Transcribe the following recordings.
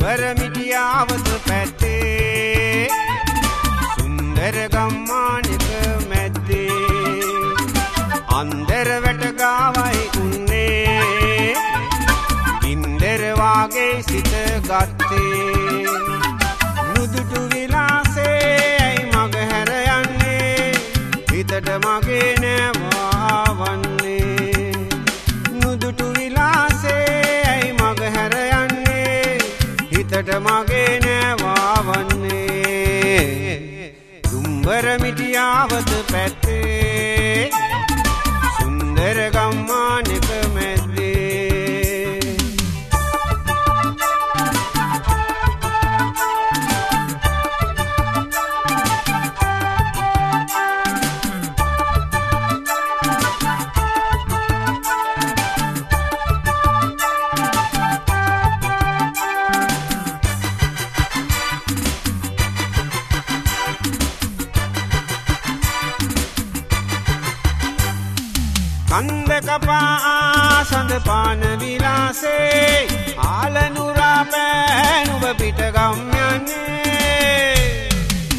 මිටියාවත පැත්තේ සුන්දර ගම්මානක මැද්දේ අන්දර වැට ගාවයි උන්නේ ඉන්දර වාගේ සිත ගත්තේ නුදුටු විලාසේ ඇයි මග හැර යන්නේ හිතට මගේ නෑවා වන්නේ නුදුටු විලාසේ ඇයි මග හැර යන්නේ හිතට මගේ නෑවා වන්නේ දුම්බර මිටියාවත පැත්තේ සුන්දර ගම්මානක මැද්දේ කපා සඳ පාන විලාසේ ආලනුරා පෑනුව පිට ගම් යන්නේ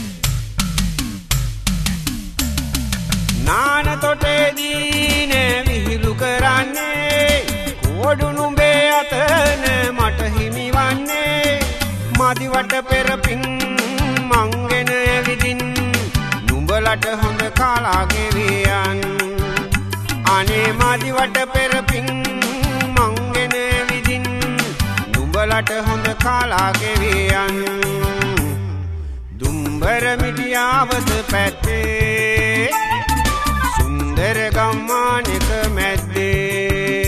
නාන තොටේදී නෑ විහිළු කරන්නේ කෝඩු නුඹේ අතන මට හිමිවන්නේ මදිවට පෙරපින් මංගෙන ඇවිදින් නුඹලට හොඳ කාලා ගෙවියන් අනේ මදිවට පෙරපින් මංගෙන විදින් නුඹලට හොඳ කාලා ගෙවියන් දුම්බර මිටියාවත පැත්තේ සුන්දර ගම්මානක මැද්දේ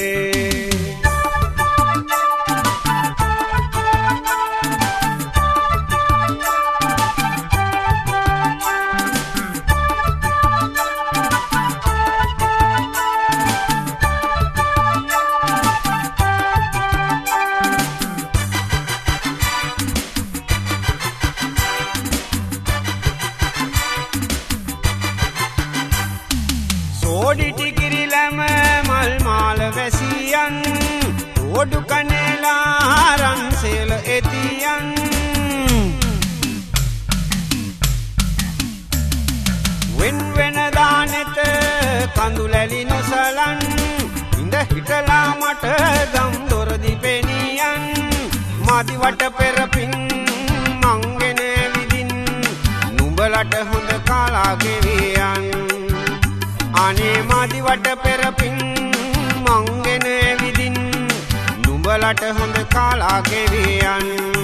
ඕඩිටි කිරිලම මල් මාල වැසියන් ඕඩු කනේලා රන්සේල එතියන් වෙන් වෙන දානෙත කඳුලැලි නොසලන් ඉඳ හිටලා මට ගම් දොරදි පෙනියන් මදිවට පෙරපින් මංගෙන විදින් නුඹලට හොඳ කාලා ගෙවියන් අනේ මදිවට පෙරපින් මංගෙන විදින් නුඹලට හොඳ කාලා ගෙවියන්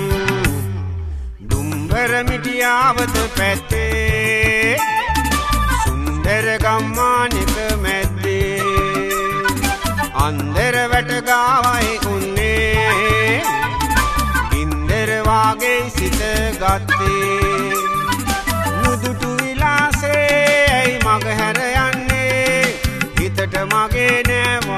දුම්බර මිටියාවත පැත්තේ සුන්දර ගම්මානක මැද්දේ අන්දර වැට ගාවයි උන්නේ ඉන්දර වාගේ සිත ගත්තේ නුදුටු විලාසේ ඇයි මග හැර යන්නේ හිතට මගේ නෑවා